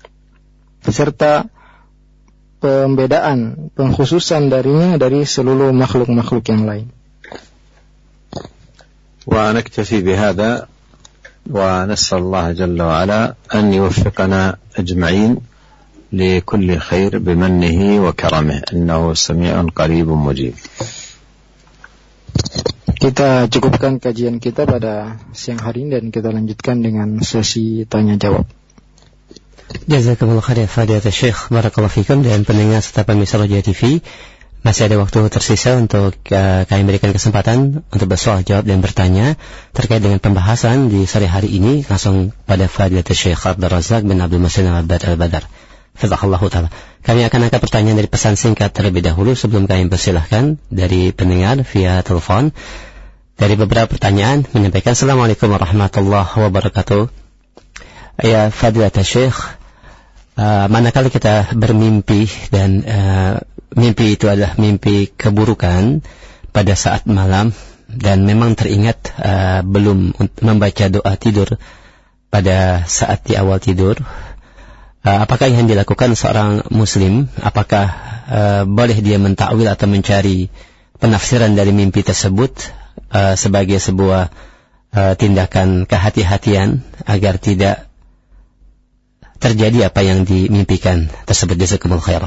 serta pembedaan, pengkhususan darinya dari seluruh makhluk-makhluk yang lain. Wa naktafi bihadza wa nas'al Allah jalla wa ala an yuwaffiqana ajma'in li kulli khair bimannihi wa karamihi innahu samii'un qariibun mujib. Kita cukupkan kajian kita pada siang hari ini dan kita lanjutkan dengan sesi tanya jawab. Jazakumullah khair fadilatul Syekh, barakallahu fikum. Dan pendengar serta pemirsa Roja T V, masih ada waktu tersisa untuk uh, kami berikan kesempatan untuk bersoal jawab dan bertanya terkait dengan pembahasan di sore hari ini langsung pada fadilatul Syekh Abdul Razak bin Abdul Muhsin Al-Badar. Fadhilahullahu taala. Kami akan angkat pertanyaan dari pesan singkat terlebih dahulu sebelum kami persilahkan dari pendengar via telepon. Dari beberapa pertanyaan menyampaikan Assalamualaikum warahmatullahi wabarakatuh. Ya fadilatul Syekh, uh, manakala kita bermimpi dan uh, mimpi itu adalah mimpi keburukan pada saat malam dan memang teringat uh, belum membaca doa tidur pada saat di awal tidur, uh, apakah yang dilakukan seorang muslim? Apakah uh, boleh dia mentakwil atau mencari penafsiran dari mimpi tersebut uh, sebagai sebuah uh, tindakan kehati-hatian agar tidak terjadi apa yang dimimpikan tersebut. Jazakumullah khairan.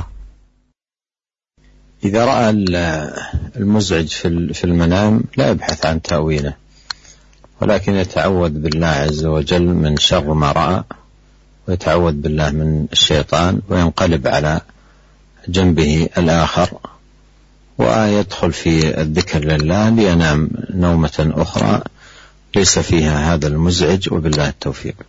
إذا رأى المزعج في المنام لا يبحث عن تأويله، ولكن يتعوذ بالله عز وجل من شر ما رأى، ويتعوذ بالله من الشيطان، وينقلب على جنبه الآخر ويدخل في الذكر لله لينام نومة أخرى ليس فيها هذا المزعج، وبالله التوفيق.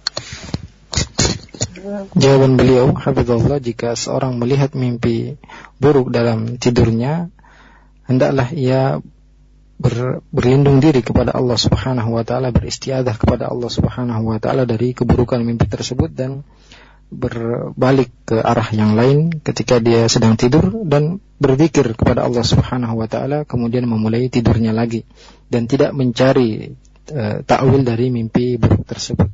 Jawaban beliau, hafizahullah, jika seorang melihat mimpi buruk dalam tidurnya, hendaklah ia ber, berlindung diri kepada Allah Subhanahu wa taala, beristiadzah kepada Allah Subhanahu wa taala dari keburukan mimpi tersebut, dan berbalik ke arah yang lain ketika dia sedang tidur dan berzikir kepada Allah Subhanahu wa taala, kemudian memulai tidurnya lagi dan tidak mencari uh, ta'wil dari mimpi buruk tersebut.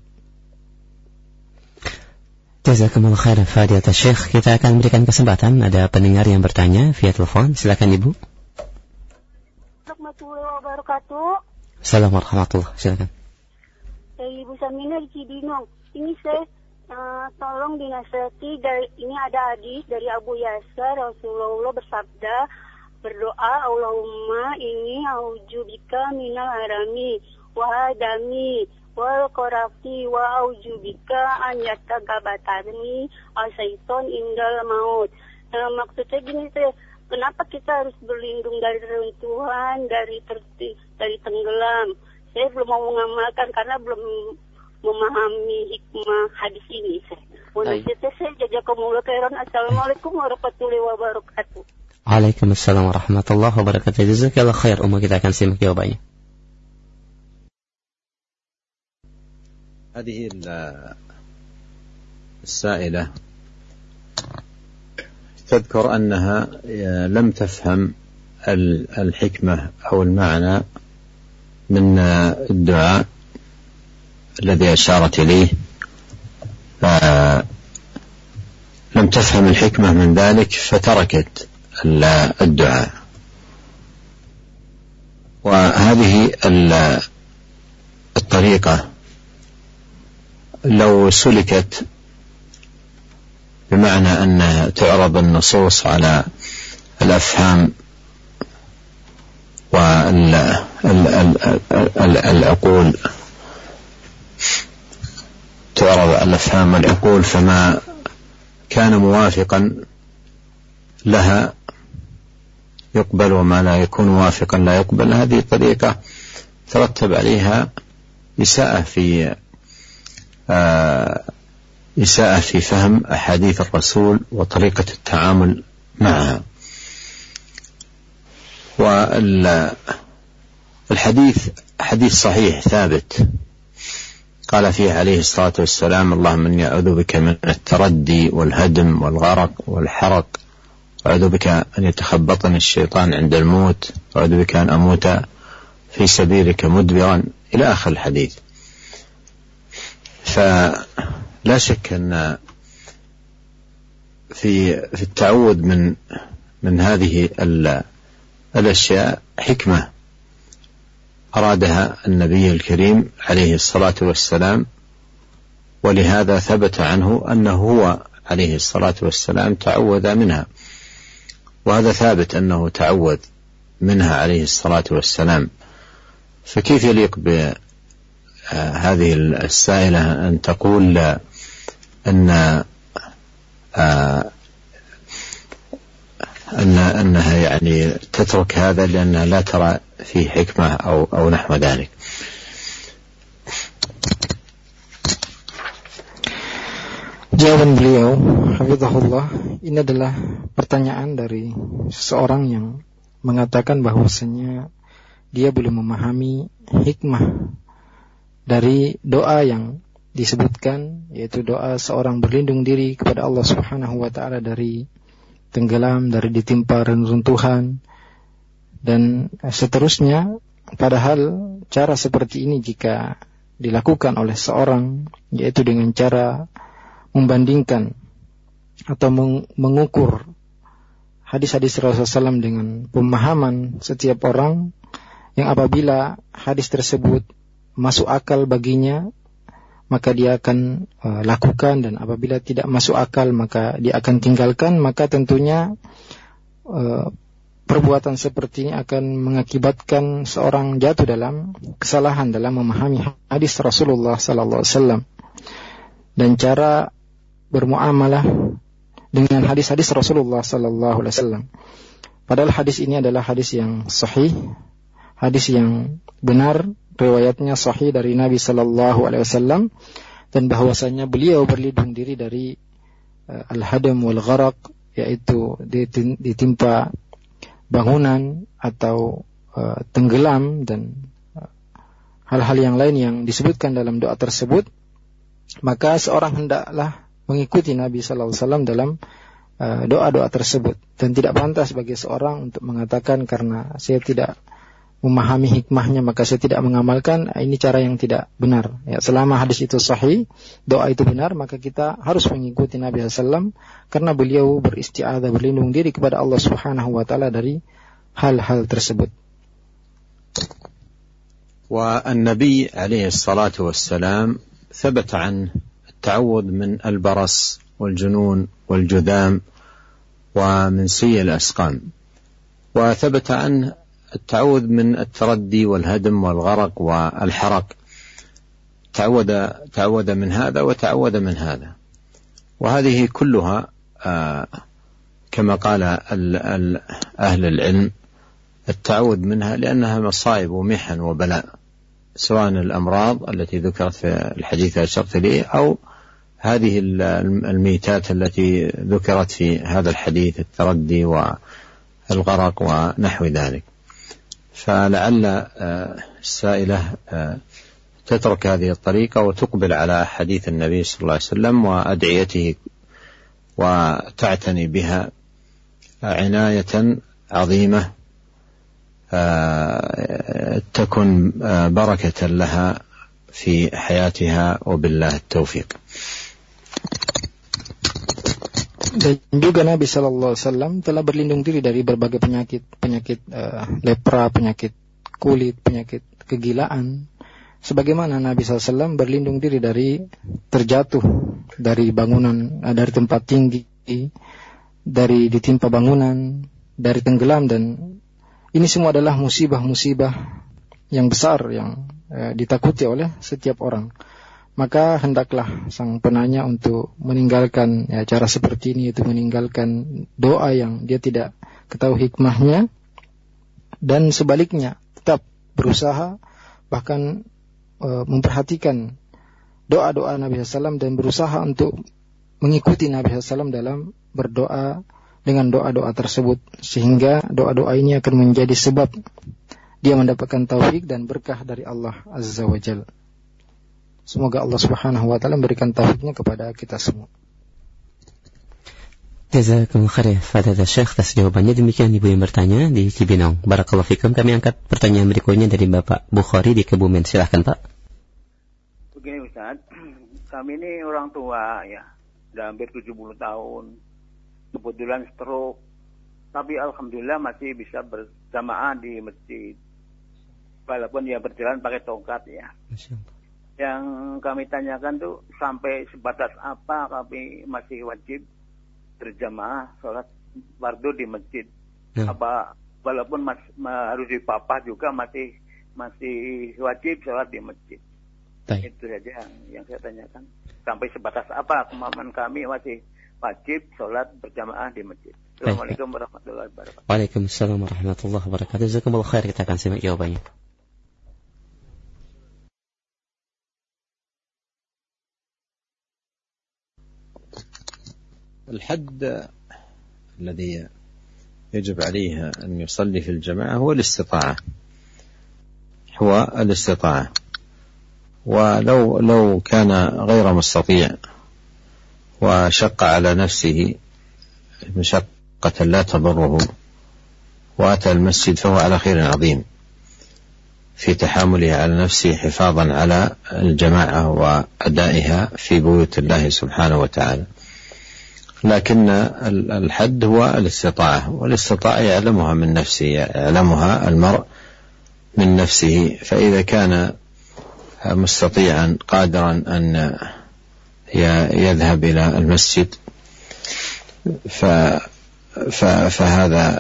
Jazakumullah khairan fadilatul Syekh. Kita akan berikan kesempatan, ada pendengar yang bertanya via telepon. Silakan Ibu. Assalamualaikum warahmatullahi wabarakatuh. Assalamualaikum warahmatullahi wabarakatuh. Silakan. Saya Ibu Samina di Cibinong. Ini saya uh, tolong dinasihati, dari ini ada hadis dari Abu Yasar, Rasulullah bersabda, berdoa, Allahumma inni a'udzubika minal harami wa hadami wal qarafi wa a'udzubika an yatagabatani asyaiton indal maut. Nah, maksudnya gini, saya, kenapa kita harus berlindung dari reruntuhan, dari terti, dari tenggelam? Saya belum mau mengamalkan karena belum memahami hikmah hadis ini. Saya saya jazakumullah khairan. Assalamualaikum warahmatullahi wabarakatuh. Waalaikumsalam warahmatullahi wabarakatuh. Jazakallahu khair. Umum, kita akan simak jawabannya. هذه السائلة تذكر أنها لم تفهم الحكمة أو المعنى من الدعاء الذي أشارت إليه، لم تفهم الحكمة من ذلك فتركت الدعاء. وهذه الطريقة لو سلكت بمعنى أن تعرض النصوص على الأفهام والعقول، تعرض الأفهام والعقول، فما كان موافقا لها يقبل، وما لا يكون موافقا لا يقبل. هذه طريقة ترتب عليها إساءة في آه إساءة في فهم أحاديث الرسول وطريقة التعامل معها. والحديث حديث صحيح ثابت قال فيه عليه الصلاة والسلام: اللهم إني أعوذ بك من التردي والهدم والغرق والحرق، وأعوذ بك أن يتخبطني الشيطان عند الموت، وأعوذ بك أن أموت في سبيلك مدبرا، إلى آخر الحديث. فلا شك أن في في التعوذ من من هذه الأشياء حكمة أرادها النبي الكريم عليه الصلاة والسلام، ولهذا ثبت عنه أنه هو عليه الصلاة والسلام تعوذ منها، وهذا ثابت أنه تعوذ منها عليه الصلاة والسلام. فكيف يليق بهذه السائلة أن تقول أن أن أنها يعني تترك هذا لأنها لا ترى فيه حكمة أو أو نحو ذلك. Jawaban beliau, hafizahullah, ini adalah pertanyaan dari seseorang yang mengatakan bahwasanya dia belum memahami hikmah dari doa yang disebutkan, yaitu doa seorang berlindung diri kepada Allah Subhanahu wa taala dari tenggelam, dari ditimpa reruntuhan dan seterusnya. Padahal cara seperti ini jika dilakukan oleh seorang, yaitu dengan cara membandingkan atau mengukur hadis-hadis Rasulullah shallallahu alaihi wasallam dengan pemahaman setiap orang, yang apabila hadis tersebut masuk akal baginya, maka dia akan uh, lakukan, dan apabila tidak masuk akal maka dia akan tinggalkan. Maka tentunya uh, perbuatan seperti ini akan mengakibatkan seorang jatuh dalam kesalahan dalam memahami hadis Rasulullah sallallahu alaihi wasallam dan cara bermuamalah dengan hadis-hadis Rasulullah sallallahu alaihi wasallam. Padahal hadis ini adalah hadis yang sahih, hadis yang benar, riwayatnya sahih dari Nabi sallallahu alaihi wasallam, dan bahwasanya beliau berlindung diri dari uh, al-hadam wal gharaq, yaitu ditimpa bangunan atau uh, tenggelam dan uh, hal-hal yang lain yang disebutkan dalam doa tersebut. Maka seorang hendaklah mengikuti Nabi sallallahu alaihi wasallam dalam uh, doa-doa tersebut, dan tidak pantas bagi seorang untuk mengatakan karena saya tidak memahami hikmahnya maka saya tidak mengamalkan. Ini cara yang tidak benar. Ya, selama hadis itu sahih, doa itu benar, maka kita harus mengikuti Nabi sallallahu alaihi wasallam karena beliau beristi'adzah, berlindung diri kepada Allah Subhanahu wa taala dari hal-hal tersebut. والنبي عليه الصلاة والسلام ثبت عنه التعوذ من البرص والجنون والجذام ومن سيء الأسقام، وثبت عنه التعوذ من التردي والهدم والغرق والحرق، تعوذ تعوذ من هذا وتعوذ من هذا. وهذه كلها آه كما قال أهل العلم التعوذ منها لأنها مصائب ومحن وبلاء، سواء الأمراض التي ذكرت في الحديث أشرت إليه أو هذه الميتات التي ذكرت في هذا الحديث، التردي والغرق ونحو ذلك. فلعل السائلة تترك هذه الطريقة وتقبل على حديث النبي صلى الله عليه وسلم وأدعيته وتعتني بها عناية عظيمة تكن بركة لها في حياتها وبالله التوفيق. Dan juga Nabi sallallahu alaihi wasallam telah berlindung diri dari berbagai penyakit, penyakit uh, lepra, penyakit kulit, penyakit kegilaan. Sebagaimana Nabi sallallahu alaihi wasallam berlindung diri dari terjatuh dari bangunan, uh, dari tempat tinggi, dari ditimpa bangunan, dari tenggelam, dan ini semua adalah musibah-musibah yang besar yang uh, ditakuti oleh setiap orang. Maka hendaklah sang penanya untuk meninggalkan ya, cara seperti ini, itu meninggalkan doa yang dia tidak ketahui hikmahnya, dan sebaliknya tetap berusaha bahkan e, memperhatikan doa-doa Nabi sallallahu alaihi wasallam dan berusaha untuk mengikuti Nabi sallallahu alaihi wasallam dalam berdoa dengan doa-doa tersebut, sehingga doa-doa ini akan menjadi sebab dia mendapatkan taufik dan berkah dari Allah Azza wa Jalla. Semoga Allah Subhanahu wa taala memberikan taufiknya kepada kita semua. Jazakumullah khair Fadilatul Syekh atas jawabannya. Demikian Ibu yang bertanya di Cibinong. Barakallahu fikum. Kami angkat pertanyaan berikutnya dari Bapak Bukhari di Kebumen. Silakan Pak. Begini Ustaz, kami ini orang tua ya, sudah hampir tujuh puluh tahun. Kebetulan stroke, tapi alhamdulillah masih bisa berjamaah di masjid. Walaupun dia berjalan pakai tongkat ya. Masyaallah. Yang kami tanyakan tuh sampai sebatas apa kami masih wajib berjamaah sholat fardu di masjid? Hmm. Apa walaupun mas, ma, harus dipapah juga masih masih wajib sholat di masjid? Baik. Itu saja yang, yang saya tanyakan. Sampai sebatas apa kemampuan kami masih wajib sholat berjamaah di masjid? Assalamualaikum warahmatullahi wabarakatuh. Waalaikumsalam warahmatullahi wabarakatuh. Jazakumullah khair. Kita akan simak jawabannya. الحد الذي يجب عليه أن يصلي في الجماعة هو الاستطاعة هو الاستطاعة ولو لو كان غير مستطيع وشق على نفسه مشقة لا تضره وأتى المسجد فهو على خير عظيم في تحامله على نفسه حفاظا على الجماعة وأدائها في بيوت الله سبحانه وتعالى. لكن الحد هو الاستطاعة، والاستطاعة يعلمها من نفسه، يعلمها المرء من نفسه، فإذا كان مستطيعا قادرا أن يذهب إلى المسجد فهذا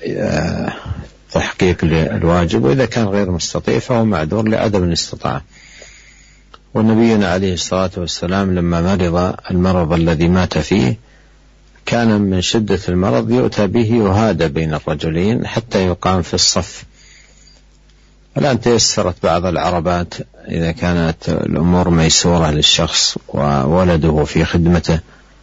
تحقيق للواجب، وإذا كان غير مستطيع فهو معذور لعدم الاستطاعة. ونبينا عليه الصلاة والسلام لما مرض المرض الذي مات فيه كان من شدة المرض يؤتى به يهادى بين الرجلين حتى يقام في الصف. الآن تيسرت بعض العربات إذا كانت الأمور ميسورة للشخص وولده في خدمته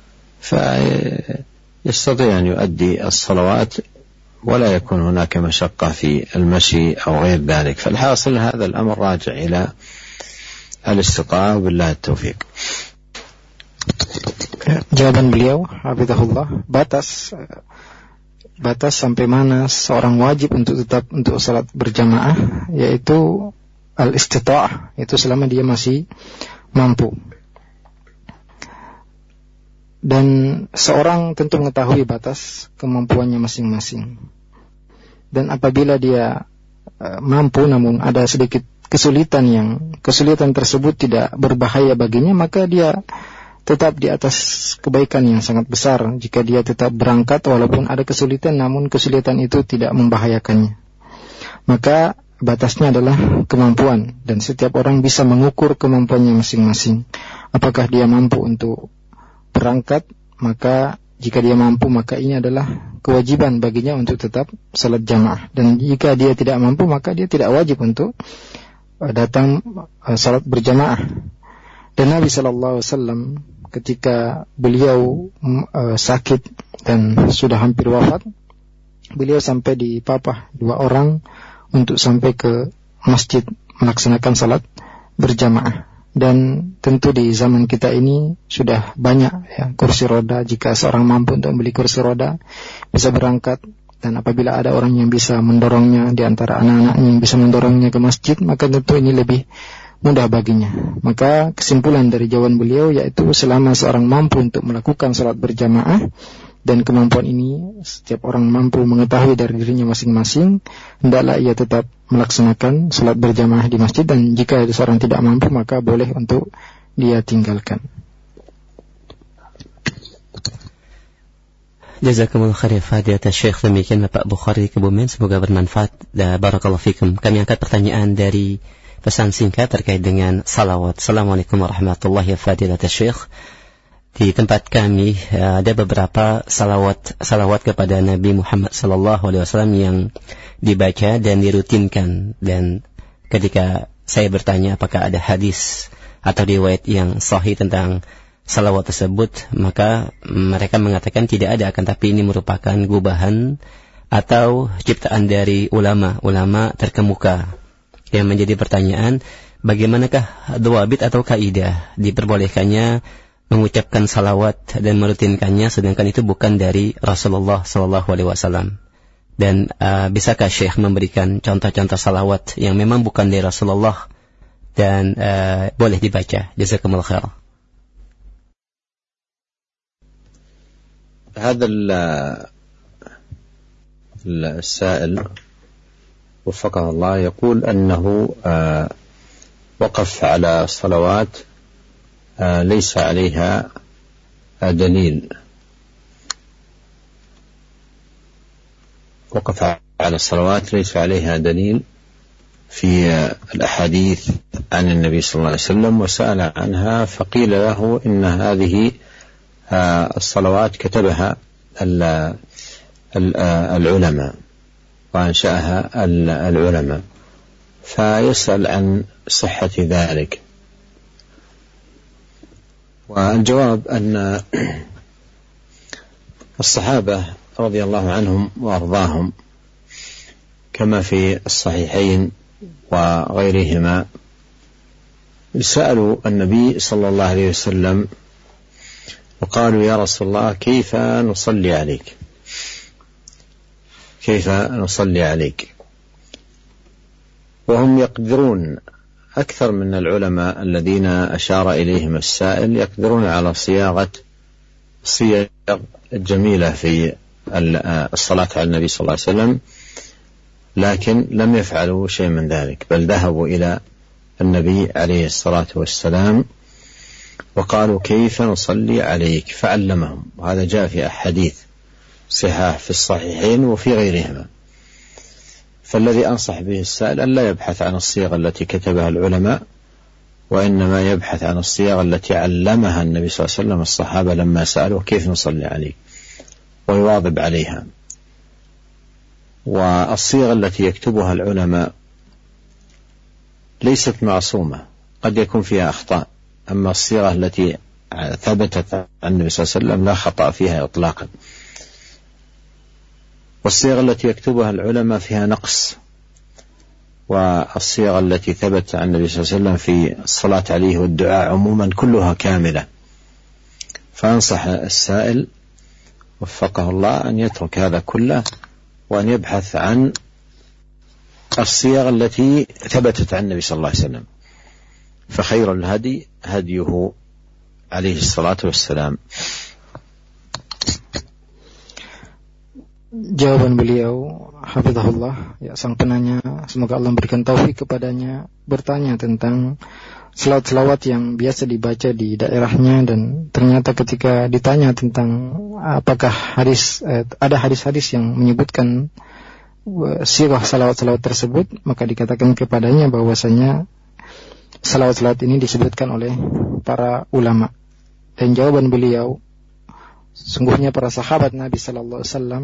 فيستطيع أن يؤدي الصلوات ولا يكون هناك مشقة في المشي أو غير ذلك. فالحاصل هذا الأمر راجع إلى الاستطاعة وبالله التوفيق. Jawaban beliau, hafizahullah, batas batas sampai mana seorang wajib untuk tetap untuk salat berjamaah, yaitu al-istita'ah, itu selama dia masih mampu. Dan seorang tentu mengetahui batas kemampuannya masing-masing. Dan apabila dia uh, mampu namun ada sedikit kesulitan yang kesulitan tersebut tidak berbahaya baginya, maka dia tetap di atas kebaikan yang sangat besar jika dia tetap berangkat walaupun ada kesulitan namun kesulitan itu tidak membahayakannya. Maka batasnya adalah kemampuan, dan setiap orang bisa mengukur kemampuannya masing-masing. Apakah dia mampu untuk berangkat, maka jika dia mampu maka ini adalah kewajiban baginya untuk tetap salat jamaah. Dan jika dia tidak mampu maka dia tidak wajib untuk datang salat berjamaah. Dan Nabi sallallahu alaihi wasallam ketika beliau uh, sakit dan sudah hampir wafat, beliau sampai dipapah dua orang untuk sampai ke masjid melaksanakan salat berjamaah. Dan tentu di zaman kita ini sudah banyak ya, kursi roda. Jika seorang mampu untuk membeli kursi roda bisa berangkat, dan apabila ada orang yang bisa mendorongnya di antara anak-anaknya yang bisa mendorongnya ke masjid, maka tentu ini lebih mudah baginya. Maka kesimpulan dari jawaban beliau yaitu selama seorang mampu untuk melakukan salat berjamaah, dan kemampuan ini setiap orang mampu mengetahui dari dirinya masing-masing, hendaklah ia tetap melaksanakan salat berjamaah di masjid, dan jika seorang tidak mampu maka boleh untuk dia tinggalkan. Jazakumullah khair fadilat Syekh. Demikian Bapak Bukhari Kebumen, semoga bermanfaat. Barakallahu fikum. Kami angkat pertanyaan dari pesan singkat terkait dengan salawat. Assalamualaikum warahmatullahi wabarakatuh. Syekh, di tempat kami ada beberapa salawat salawat kepada Nabi Muhammad sallallahu alaihi wasallam yang dibaca dan dirutinkan, dan ketika saya bertanya apakah ada hadis atau riwayat yang sahih tentang salawat tersebut, maka mereka mengatakan tidak ada, akan tapi ini merupakan gubahan atau ciptaan dari ulama-ulama terkemuka. Yang menjadi pertanyaan, bagaimanakah dhawabit atau kaidah diperbolehkannya mengucapkan salawat dan merutinkannya, sedangkan itu bukan dari Rasulullah sallallahu alaihi wasallam? Dan uh, bisakah Syekh memberikan contoh-contoh salawat yang memang bukan dari Rasulullah dan uh, boleh dibaca? Jazakumullah khair. هذا السائل وفقه الله يقول أنه وقف على صلوات ليس عليها دليل، وقف على الصلوات ليس عليها دليل في الأحاديث عن النبي صلى الله عليه وسلم، وسأل عنها فقيل له إن هذه الصلوات كتبها العلماء وأنشأها العلماء، فيسأل عن صحة ذلك. والجواب أن الصحابة رضي الله عنهم وأرضاهم كما في الصحيحين وغيرهما سألوا النبي صلى الله عليه وسلم وقالوا يا رسول الله كيف نصلي عليك كيف نصلي عليك وهم يقدرون أكثر من العلماء الذين أشار إليهم السائل، يقدرون على صياغة صيغ جميلة في الصلاة على النبي صلى الله عليه وسلم لكن لم يفعلوا شيء من ذلك، بل ذهبوا إلى النبي عليه الصلاة والسلام وقالوا كيف نصلي عليك فعلمهم، وهذا جاء في أحاديث صحاح في الصحيحين وفي غيرهما. فالذي أنصح به السائل أن لا يبحث عن الصيغ التي كتبها العلماء، وإنما يبحث عن الصيغ التي علمها النبي صلى الله عليه وسلم الصحابة لما سألوا كيف نصلي عليك، ويواظب عليها. والصيغ التي يكتبها العلماء ليست معصومة، قد يكون فيها أخطاء، أما الصيغة التي ثبتت عن النبي صلى الله عليه وسلم لا خطأ فيها إطلاقا. والصيغ التي يكتبها العلماء فيها نقص، والصيغ التي ثبت عن النبي صلى الله عليه وسلم في الصلاة عليه والدعاء عموما كلها كاملة. فأنصح السائل وفقه الله أن يترك هذا كله وأن يبحث عن الصيغ التي ثبتت عن النبي صلى الله عليه وسلم، فخير الهدي هديه عليه الصلاة والسلام. Jawaban beliau, hafizahullah, ya, sang penanya, semoga Allah memberikan taufik kepadanya, bertanya tentang selawat-selawat yang biasa dibaca di daerahnya, dan ternyata ketika ditanya tentang apakah hadis eh, ada hadis-hadis yang menyebutkan sirah salawat-salawat tersebut, maka dikatakan kepadanya bahwasanya salawat-salawat ini disebutkan oleh para ulama. Dan jawaban beliau, sungguhnya para sahabat Nabi sallallahu alaihi wasallam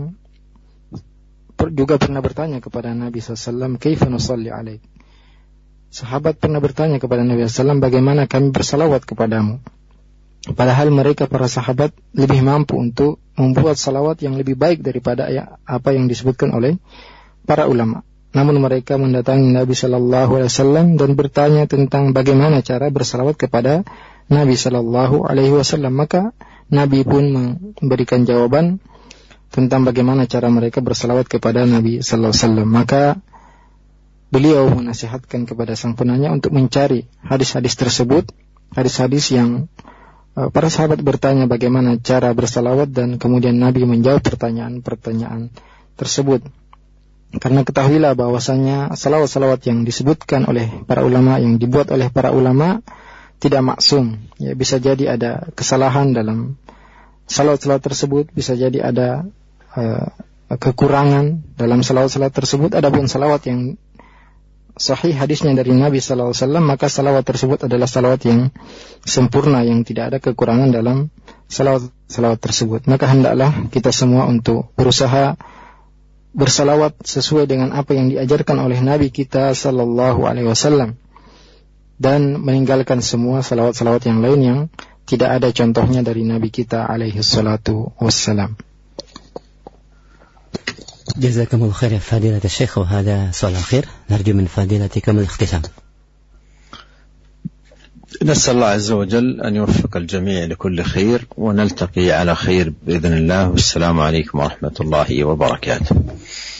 juga pernah bertanya kepada Nabi sallallahu alaihi wasallam, "Kaifa nusalli alaik?" Sahabat pernah bertanya kepada Nabi sallallahu alaihi wasallam, bagaimana kami bersalawat kepadamu? Padahal mereka para sahabat lebih mampu untuk membuat salawat yang lebih baik daripada ya, apa yang disebutkan oleh para ulama. Namun mereka mendatangi Nabi sallallahu alaihi wasallam dan bertanya tentang bagaimana cara bersalawat kepada Nabi sallallahu alaihi wasallam. Maka Nabi pun memberikan jawaban tentang bagaimana cara mereka bersalawat kepada Nabi sallallahu alaihi wasallam. Maka beliau menasihatkan kepada sang penanya untuk mencari hadis-hadis tersebut, hadis-hadis yang uh, para sahabat bertanya bagaimana cara bersalawat, dan kemudian Nabi menjawab pertanyaan-pertanyaan tersebut. Karena ketahuilah bahwasanya salawat-salawat yang disebutkan oleh para ulama, yang dibuat oleh para ulama, tidak maksum. Ya, bisa jadi ada kesalahan dalam salawat-salawat tersebut, bisa jadi ada uh, kekurangan dalam salawat-salawat tersebut. Adapun salawat yang sahih hadisnya dari Nabi sallallahu alaihi wasallam, maka salawat tersebut adalah salawat yang sempurna, yang tidak ada kekurangan dalam salawat-salawat tersebut. Maka hendaklah kita semua untuk berusaha bersalawat sesuai dengan apa yang diajarkan oleh Nabi kita sallallahu alaihi wasallam, dan meninggalkan semua salawat-salawat yang lain yang tidak ada contohnya dari Nabi kita alaihi salatu wassalam. جزاكم الله خير يا فضيلة الشيخ، وهذا سؤال أخير نرجو من فضيلتكم الاختتام. نسأل الله عز وجل أن يوفق الجميع لكل خير، ونلتقي على خير بإذن الله، والسلام عليكم ورحمة الله وبركاته.